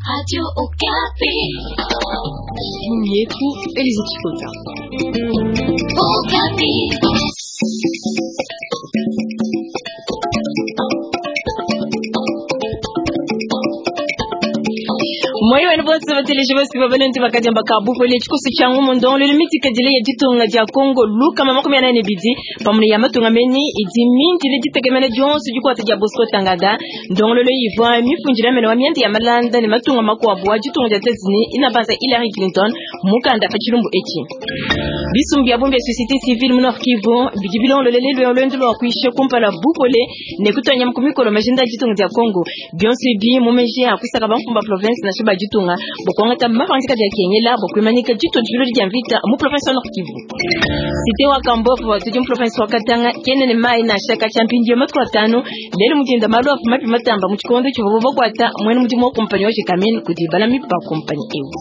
Radio Okapi. Yetu Elize Chikota. Okapi. Moyo wenu bote bateleje bose babalenti bakajamba kabufu ile chikusi changu mundo le limiti kadile ya jitunga ja Kongo luka mama kumi na bidi pamuni ya matunga meni idi mingi le ditegemene jonsu jiko atajia Bosco Tangada ndongolo le yivwa mifunjira mena wa miende ya malanda ni matunga makwa bwa jitunga ja tezini inabanza Hillary Clinton mukanda pachirumbu eki bisumbi ya bombe ya société civile mu Nord Kivu bijibilon le lelo ya lendo wa kuisha kumpala bupole ne kutanya mkumiko lo majenda jitunga ja Kongo bionse bi mumeje akusaka bamfumba province na shiba jitunga bokonga mafanzika ya kenyela bokwemanika jito jilo ya vita mu province Nord Kivu site wa Kambofu tujum province wa Katanga kenene mai na shaka champion dio matwa tano lelo mujenda malo afu mapi matamba mu chikondo cyo bobo kwata mwene mujimo company wa Kamen kudibala mi pa company ewu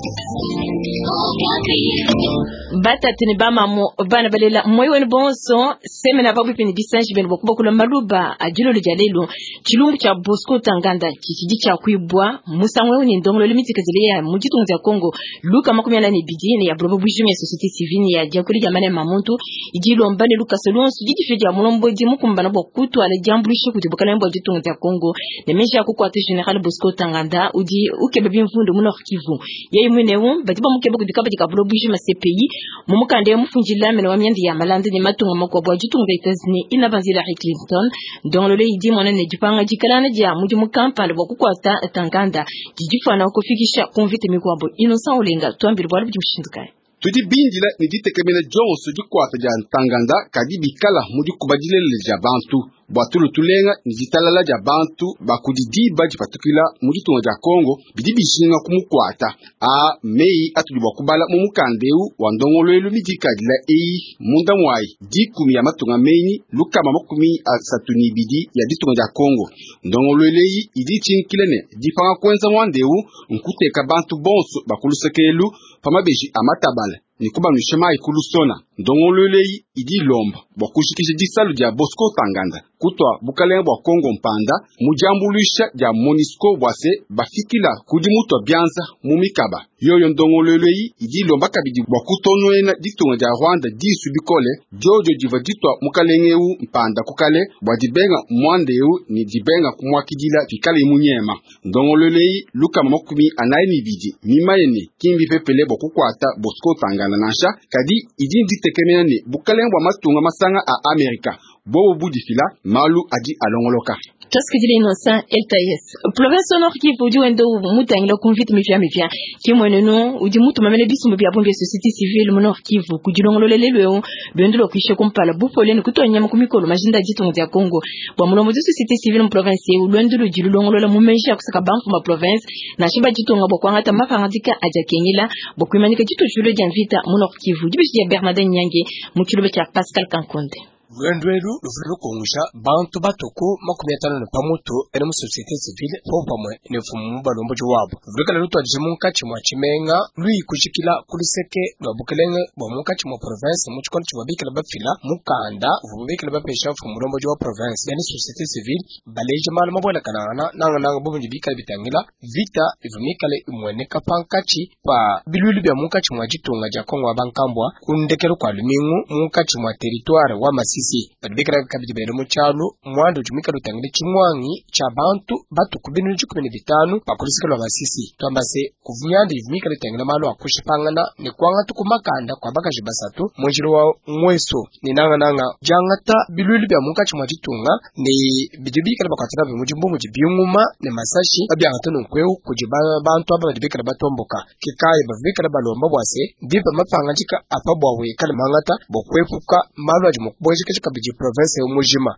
bata tini bama mo bana balela moyo wenu bonso semena babu pini bisanji benu bokubakula maluba ajilo ljalelo chilumbu cha Bosco Tanganda chichiji cha kuibwa musangwe ni ndongolo limiti kazile ya mujitungu za Kongo luka makumya nani bidini ya blobo bujumi ya société civile ya jakuri jamane mamuntu ijilo mbane luka solonsu jidifeji ya mulombo di mukumbana bokutu ala jambulishe kutibukana mbo jitungu za Kongo nemesha kukwate general Bosco Tanganda udi ukebe mfundo mu Nord Kivu yeyi mwenewu batiba mukebe kudikaba dikablo bujumi ya CPI mumukande mufunjila mena wa miandi ya malande ni matunga makwa jitungu za Etazini inabanzila Clinton ndongolo le idi mwana ne jipanga jikalana ja muji mukampani bokukwata Tanganda jijifana kufikisha konvite mikwabo Innocent Olenga tuambiri bwali bujimshindikaye tudi bindila ni ditekemene jonso jikwata ja Tanganda kadi bikala mudi kubadilele ja bantu bwatulu tulenga ni jitalala ja bantu bakudidiba jipatukila mudi tunga ja Kongo bidi bishinga kumukwata a mei atuli bakubala mu mukandeu wa ndongolo elu midikadila munda mwai dikumi ya matunga meni lukama makumi asatuni bidi ya ditunga ja Kongo ndongolo eleyi idi chinkilene dipanga kwenza mwandeu nkuteka bantu bonso bakulusekelu pamabeji amatabala nikuba nushema ikulu sona ndongolo eleyi idi lomba bakushikisha disalu ja Bosco Tanganda kutwa bukalenga bwa Kongo mpanda mujambulisha ja Monisco bwase bafikila kudi muto byanza mumikaba yoyo ndongolo eleyi idi lomba kabidi bwa kutonoena ditunga ja Rwanda disu bikole jojo jiva ditwa mukalengeu mpanda kukale bwa dibenga mwandeu ni dibenga kumwakidila fikale munyema ndongolo eleyi luka makumi anayi bidi mimayene kimbi pepele bokukwata Bosco Tanganda nasha kadi idi ditekemene bukalenga bwa matunga masanga a Amerika bobo budifila malu adi alongoloka Toskidile Innocent LTS province Nord Kivu udi wendo mutangila konvite mivya kimweneno udi mutu mamene bisumbu bya bombe société civile mu Nord Kivu kujilongolo lelelo bendelo kwishe kumpala bupole ni kutonya makumikolo majinda jitungu ya Kongo bwa mulombo de société civile mu province ye ulwendelo jilongolo la mumeja kusaka banfu ma province na shiba jitunga bwa kwangata mafangandika aja kenyela bwa kwimanika jito julo ja vita mu Nord Kivu dibishi ya Bernard Nyange mu kilobe cha Pascal Kankonde Lwendwelu luvulu kongusha bantu batoko 50 pamoto ene mu société civile popamwe ne fumu balombo jwabo lukala lutwa jimunka chimwa chimenga lui kushikila kuliseke lwa bukelenge bwa munka chimwa province mu chikondo chwa bikela bafila mukanda ububikela bapesha fumu lombo jwa province ene société civile baleje mala mabwela kanana nanga bobu bikela bitangila vita ivumikale imwene kapankachi pa bilulu bya munka chimwa jitunga ja Kongo abankambwa kundekelo kwa lumingu munka chimwa territoire wa badibikira kabidi bero mu cyalo mwando jumika rutangire kimwangi cha bantu batukubinu 15 bakulisikalo basisi twambase kuvunyanda ivumika rutangire malo akushipangana ne kwanga tukumakanda kwa bakaje basatu munjiro wa mweso ni nanga jangata bilulu bya munka chimwa jitunga ni bidibikira bakatira bimujimbo mujibyunguma ne masashi abyangatono kweu kujibana bantu aba badibikira batomboka kikaye bavukira balomba bwase ndiba mapanga jika apabwawe kale mangata bokwepuka malo ajumukuboje kabiji province y'umujima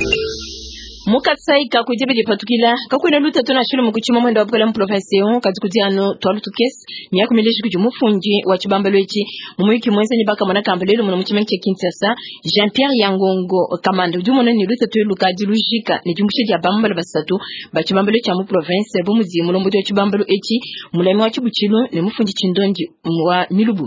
Mukatsai kakujibije patukila kakwena luta tona shule mukuchima mwendo wa bukala mu province yo kazikuziano twalutukes myako mileshi kujumufunji wa chibambalo echi mumwiki mwense ni baka mwana kambelelo muno muchima cha Kinshasa Jean-Pierre Yangongo kamanda jumona ni luta tuwe lukaji lujika ni jumbushe dia bambalo basatu bachibambalo cha mu province bumuzi mulombo wa chibambalo echi mulemi wa chibuchilo ni mufunji chindonji wa milubu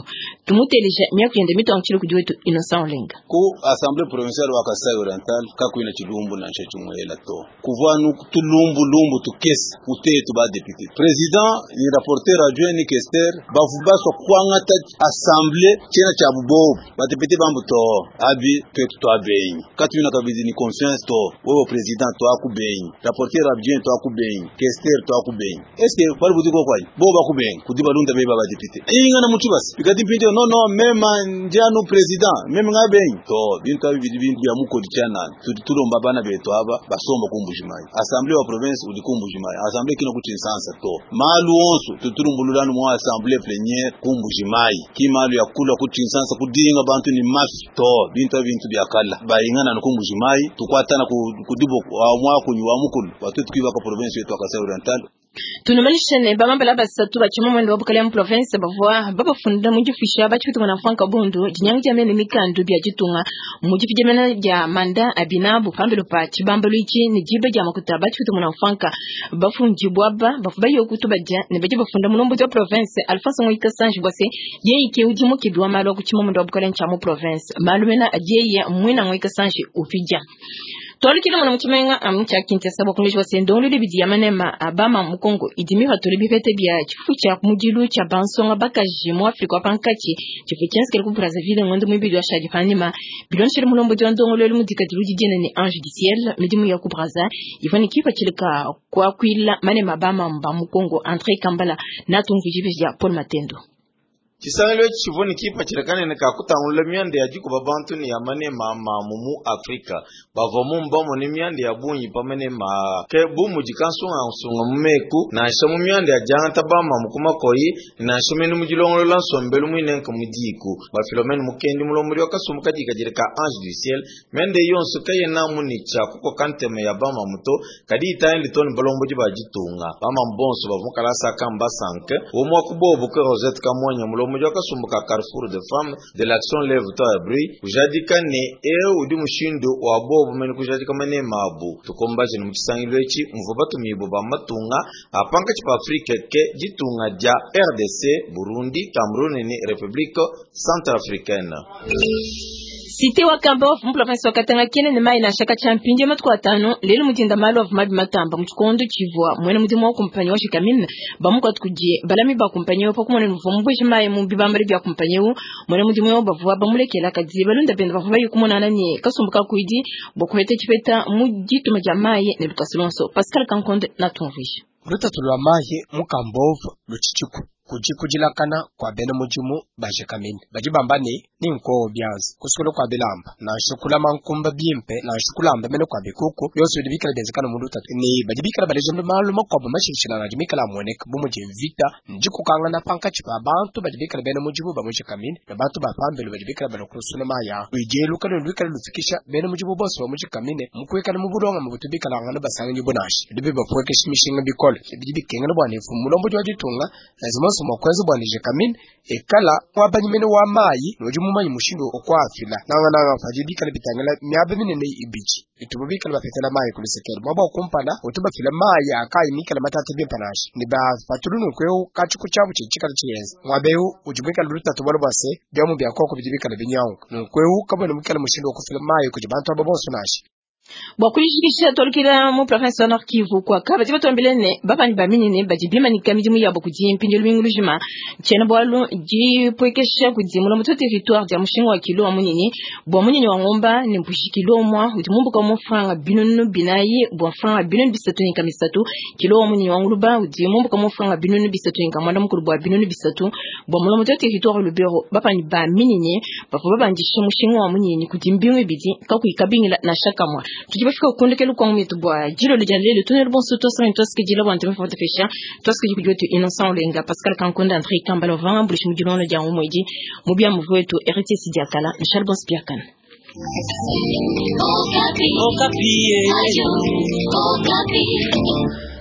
tumuteleje miaka yende mito anchilo kujwe tu Innocent Olenga ku assemblée provinciale wa Kasai Oriental kakuina chilumbu na nshachumuela to kuvanu tulumbu lumbu tukesi utetu ba député président ni rapporteur adjoint ni Kester bavubaswa kwangata assemblée chena cha bubobu ba député bambuto abi tetu to abenyi kakuina kabidi ni confiance to wewe président to akubenyi rapporteur adjoint to akubenyi Kester to akubenyi est-ce que par budi ko kwai bo bakubenyi kudiba lunda be ba député inga na mutu basi bikati pindi no mema njano président mema ngabenyi to bintu bibiri bintu ya mukodi chana tulomba bana beto aba basomba kumbujimai assemblée wa province udikumbujimai assemblée kino kuti sansa to malu onso tutulumbululana mu assemblée plénière kumbujimai ki malu ya kula kuti sansa kudinga bantu ni mafi to bintu byakala bayingana no kumbujimai tukwatana kudibo wa mwako ni wa mukulu watu tukiva ka province yetu Kasai Oriental. Tunamalisha ne bamambala basatu bachimo mwendo wabukale mu province bavwa babafunda mu gifisha bachitu na Franka Bondo jinyangu jamene mikandu bya gitunga mu gifijemena bya manda abinabu pambelo pa chibambalo iki ni jibe jya makuta bachitu na Franka bafunjibwaba bafubayo kutubaja ne baje bafunda mu nombo ya province Alphonse Ngoyika Sanji bwase ye ike ujimo kidwa malo kuchimo mwendo wabukale nchamu province malumena ajeye mwina Ngoyika Sanji ufija Toli kila mwana mchimenga amcha kinti sabo kunjwa sendo lule bidi yamanema abama mukongo idimi hatoli bifete bya chifucha kumujilu cha bansonga bakaji mu Afrika pankati chifuchenske ku Brazzaville ngondo mubidi wa shadi fanima bilon shiri mulombo jondongo lele mudika diluji jene ni ange du ciel midimu ya ku Brazza ifani kipa chilika kwa kwila manema bama mba mukongo André Kambala na tungujibe ya Paul Matendo Kisangelo chivoni kipa chirekane ne kakutangula myande ya jiku babantu ni yamane mama mumu Afrika bavomu mbomo ni myande ya bunyi pamene ma ke bumu jikansunga usunga mumeku na shamu myande ya janta bama mukuma koyi na shomeni mujilongolo la sombelu mwinenka mujiku ba Philomene mukendi mulomuri wakasumuka jikajireka ange du ciel mende yonso kaye na municha kuko kanteme ya bama muto kadi itaendi toni balombo jiba jitunga bama mbonso bavukala sakamba sanke omwa kubobu ke Rosette Kamonya mulomo Mojoka sumbuka Carrefour de Femmes de l'Action Lève-toi à Brie kujadika ne udi mushindo wa bobu meni kujadika mane mabu tukombaje ni mukisangiro echi mvubatu mibo ba matunga apanka chipa Afrika ke jitunga ja RDC Burundi Cameroun ni République Centrafricaine. Site wa Kambof mu province wa Katanga kene ne mai na shaka championje matko atano lelo mutinda malo of mabi matamba mchikondo chivwa mwene mudimo kompanyi wa shikamine bamuko atukuje balami ba kompanyi wa kumone mvumbu shimaye mu bibambari bya kompanyi wa mwene mudimo bavwa bamulekela kazi balunda benda bavwa yukumona nani kasumbuka kuidi bokwete chipeta mujitu majamaye ne lukasilonso Pascal Kankonde na tonvisha Rutatulwa maye Mukambov luchichuku kujilakana kwa bene mujimu bajekamini bajibambane ni nko byanzi kusukolo kwa bilamba na shukula mankumba bimpe na shukulamba meno kwa bikuku yoso dibikala benzekana mundu tatu ni bajibikala balejembe malumo kwa bamashishila na jimikala muoneka bumuje vita njiku kanga na panka chipa abantu bajibikala bene mujimu bamujekamini na bantu bapambelo bajibikala balokusuna maya wijelu kalo lwikala lufikisha bene mujimu bosi bamujekamini mukwekana mubulonga mubutubikala ngana basanga nyibonashi dibe bafweke shimishinga bikole bijibikenga bwane fumulombo jwajitunga lazima mokwezo bwanije kamini ekala wabanyimene wa mayi nojimumanyi mushindo okwafila nanga fajibika libitangala myabe minene ibiji itububika bafetela mayi kulisekera mwaba okumpana otubafila mayi akayi mikala matatu bimpanashi niba patulunu kweo kachuku chabu chichikala chiyenza mwabeu ujibika lutatu bwase byamu byakoko bijibika binyawo kweo kabone mukala mushindo okufila mayi kujibantu ababonso nashi Bwakulishisha tolkira mu province wa Nord Kivu kwa kaba tiba tombelene baba ni baminine bajibima ni kamidimu yabo kujimpindi lwingulujima chena bwalo jipwekesha kujimu muto territoire ya mushingo wa kilo amunini bwa munini wa ngomba ni mpushi kilo mwa utimumbu kwa mofranga binunu binayi bwa franga binunu bisatu ni kamisatu kilo amunini wa nguluba utimumbu kwa mofranga binunu bisatu ni kamwanda mukuru bwa binunu bisatu bwa muto territoire lubero baba ni baminine bafu baba njisha mushingo wa munini kujimbimu bidi kakuikabingila na shaka mwa tujibafika ukundeke lukwa mwetu bwa jilo lijalele tunel bonso tosa ntoske jila bwante mfote fesha toske jikujwetu Innocent Olenga Pascal Kankonda André Kambala vanga bulish mujilo no jangu mweji mubia mvuetu Héritier Sidiakala Michel Bonspiakan Okapi